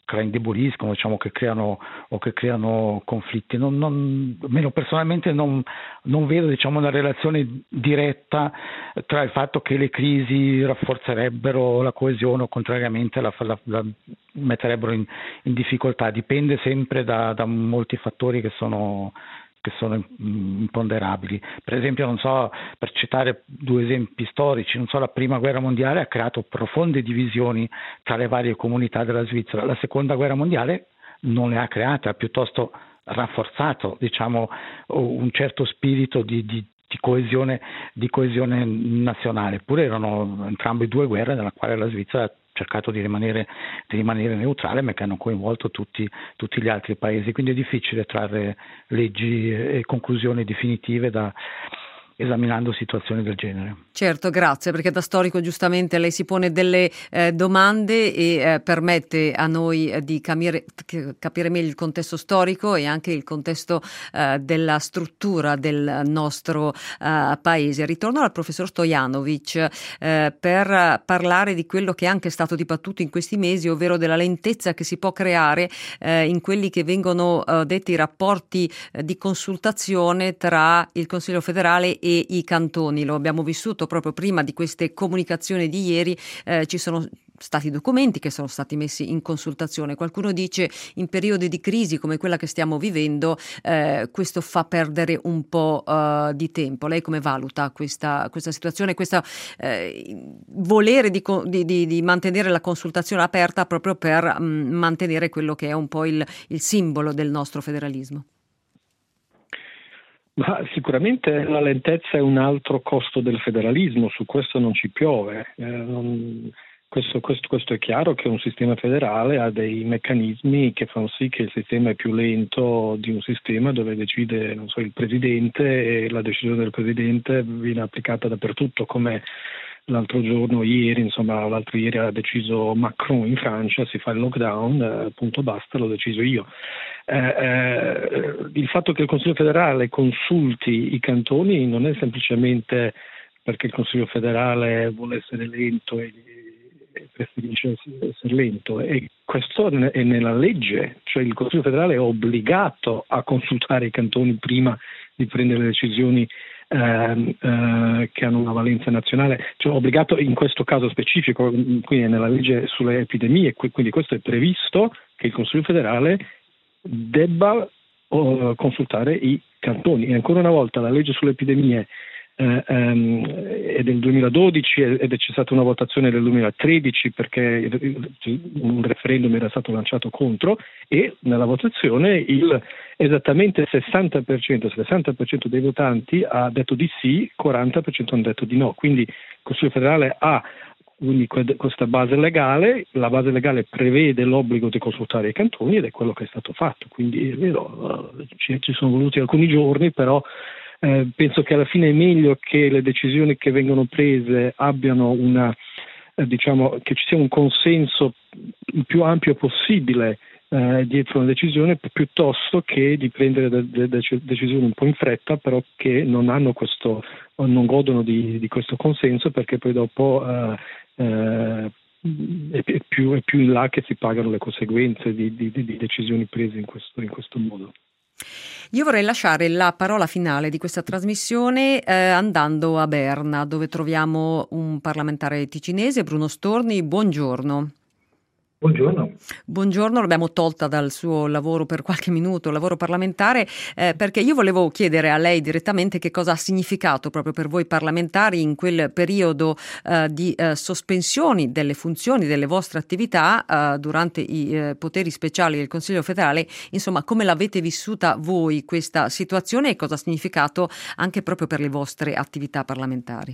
che la indeboliscono, diciamo che creano o che creano conflitti. Non, non, almeno personalmente non, non vedo, diciamo, una relazione diretta tra il fatto che le crisi rafforzerebbero la coesione o contrariamente la, la, la metterebbero in, in difficoltà. Dipende sempre da, da molti fattori che sono che sono imponderabili. Per esempio, non so, per citare due esempi storici, non so, la prima guerra mondiale ha creato profonde divisioni tra le varie comunità della Svizzera, la seconda guerra mondiale non le ha create, ha piuttosto rafforzato, diciamo, un certo spirito di, di, di coesione di coesione nazionale, eppure erano entrambe due guerre nella quale la Svizzera ha cercato di rimanere, di rimanere neutrale, ma che hanno coinvolto tutti, tutti gli altri paesi, quindi è difficile trarre leggi e conclusioni definitive da esaminando situazioni del genere. Certo, grazie, perché da storico giustamente lei si pone delle eh, domande e eh, permette a noi eh, di capire, capire meglio il contesto storico e anche il contesto eh, della struttura del nostro eh, paese. Ritorno al professor Stojanovic eh, per parlare di quello che è anche stato dibattuto in questi mesi, ovvero della lentezza che si può creare eh, in quelli che vengono eh, detti rapporti eh, di consultazione tra il Consiglio federale e e i cantoni. Lo abbiamo vissuto proprio prima di queste comunicazioni di ieri, eh, ci sono stati documenti che sono stati messi in consultazione. Qualcuno dice in periodi di crisi come quella che stiamo vivendo eh, questo fa perdere un po' uh, di tempo. Lei come valuta questa, questa situazione, questo eh, volere di, di, di mantenere la consultazione aperta proprio per mh, mantenere quello che è un po' il, il simbolo del nostro federalismo? Ma sicuramente la lentezza è un altro costo del federalismo, su questo non ci piove. Eh, non, questo, questo, questo è chiaro che un sistema federale ha dei meccanismi che fanno sì che il sistema è più lento di un sistema dove decide, non so, il presidente, e la decisione del presidente viene applicata dappertutto, come l'altro giorno, ieri, insomma, l'altro ieri ha deciso Macron in Francia, si fa il lockdown, eh, punto basta, l'ho deciso io. Eh, eh, il fatto che il Consiglio federale consulti i cantoni non è semplicemente perché il Consiglio federale vuole essere lento e, e preferisce essere lento, e questo è nella legge, cioè il Consiglio federale è obbligato a consultare i cantoni prima di prendere decisioni Eh, eh, che hanno una valenza nazionale, cioè obbligato in questo caso specifico, quindi nella legge sulle epidemie, quindi questo è previsto che il Consiglio federale debba oh, consultare i cantoni. E ancora una volta la legge sulle epidemie eh, ehm, è del duemiladodici ed c'è stata una votazione del duemilatredici perché un referendum era stato lanciato contro, e nella votazione il esattamente il sessanta per cento, il sessanta per cento dei votanti ha detto di sì, quaranta per cento hanno detto di no. Quindi il Consiglio federale ha quindi questa base legale, la base legale prevede l'obbligo di consultare i cantoni ed è quello che è stato fatto. Quindi è vero, ci, ci sono voluti alcuni giorni, però eh, penso che alla fine è meglio che le decisioni che vengono prese abbiano una, eh, diciamo, che ci sia un consenso il più ampio possibile Eh, dietro una decisione, piuttosto che di prendere de- de- de- decisioni un po' in fretta, però che non hanno questo, non godono di, di questo consenso, perché poi dopo eh, eh, è, è, più, è più in là che si pagano le conseguenze di, di, di decisioni prese in questo, in questo modo. Io vorrei lasciare la parola finale di questa trasmissione eh, andando a Berna, dove troviamo un parlamentare ticinese, Bruno Storni. Buongiorno. Buongiorno. Buongiorno, l'abbiamo tolta dal suo lavoro per qualche minuto, lavoro parlamentare, eh, perché io volevo chiedere a lei direttamente che cosa ha significato proprio per voi parlamentari in quel periodo eh, di eh, sospensioni delle funzioni, delle vostre attività eh, durante i eh, poteri speciali del Consiglio federale, insomma come l'avete vissuta voi questa situazione e cosa ha significato anche proprio per le vostre attività parlamentari.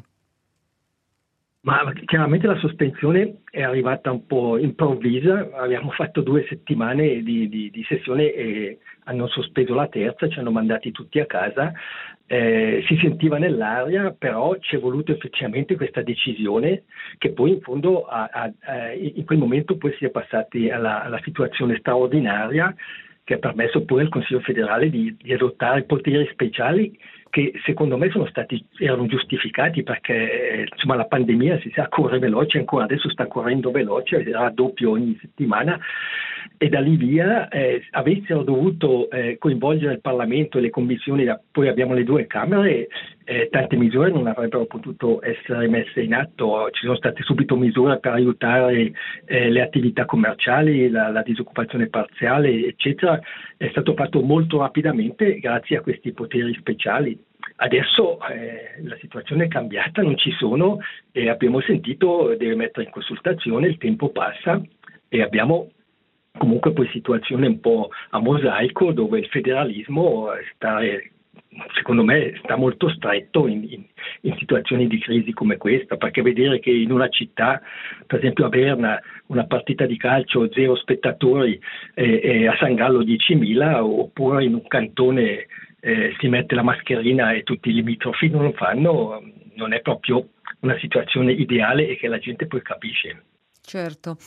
Ma chiaramente la sospensione è arrivata un po' improvvisa, abbiamo fatto due settimane di, di, di sessione e hanno sospeso la terza, ci hanno mandati tutti a casa, eh, si sentiva nell'aria, però ci è voluto effettivamente questa decisione che poi in fondo a, a, a, in quel momento poi si è passati alla, alla situazione straordinaria che ha permesso poi al Consiglio federale di, di adottare poteri speciali che secondo me sono stati, erano giustificati perché insomma la pandemia si sa corre veloce, ancora adesso sta correndo veloce, raddoppio ogni settimana, e da lì via eh, avessero dovuto eh, coinvolgere il Parlamento e le commissioni, poi abbiamo le due Camere, eh, tante misure non avrebbero potuto essere messe in atto. Ci sono state subito misure per aiutare eh, le attività commerciali, la, la disoccupazione parziale, eccetera. È stato fatto molto rapidamente grazie a questi poteri speciali. Adesso eh, la situazione è cambiata, non ci sono, e abbiamo sentito deve mettere in consultazione, il tempo passa e abbiamo comunque poi situazione un po' a mosaico dove il federalismo sta, secondo me, sta molto stretto in, in, in situazioni di crisi come questa, perché vedere che in una città, per esempio a Berna, una partita di calcio zero spettatori e, e a San Gallo diecimila, oppure in un cantone eh, si mette la mascherina e tutti i limitrofi non lo fanno, non è proprio una situazione ideale e che la gente poi capisce. Certo.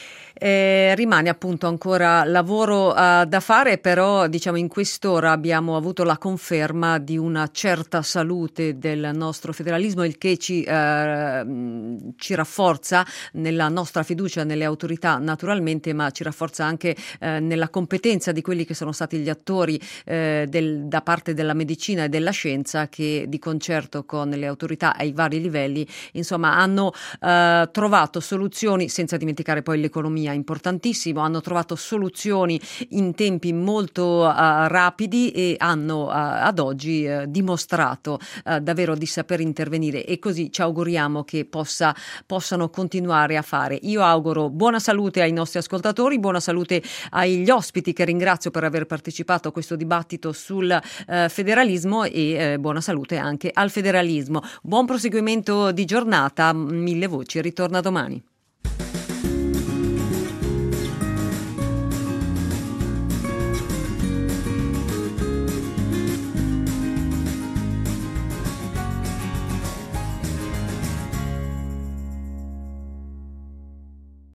Eh, rimane appunto ancora lavoro uh, da fare, però diciamo in quest'ora abbiamo avuto la conferma di una certa salute del nostro federalismo, il che ci, uh, ci rafforza nella nostra fiducia nelle autorità naturalmente, ma ci rafforza anche uh, nella competenza di quelli che sono stati gli attori uh, del, da parte della medicina e della scienza, che di concerto con le autorità ai vari livelli insomma hanno uh, trovato soluzioni, senza dimenticare poi l'economia, importantissimo, hanno trovato soluzioni in tempi molto uh, rapidi e hanno uh, ad oggi uh, dimostrato uh, davvero di saper intervenire, e così ci auguriamo che possa, possano continuare a fare. Io auguro buona salute ai nostri ascoltatori, buona salute agli ospiti che ringrazio per aver partecipato a questo dibattito sul uh, federalismo, e uh, buona salute anche al federalismo. Buon proseguimento di giornata, Mille Voci ritorna domani.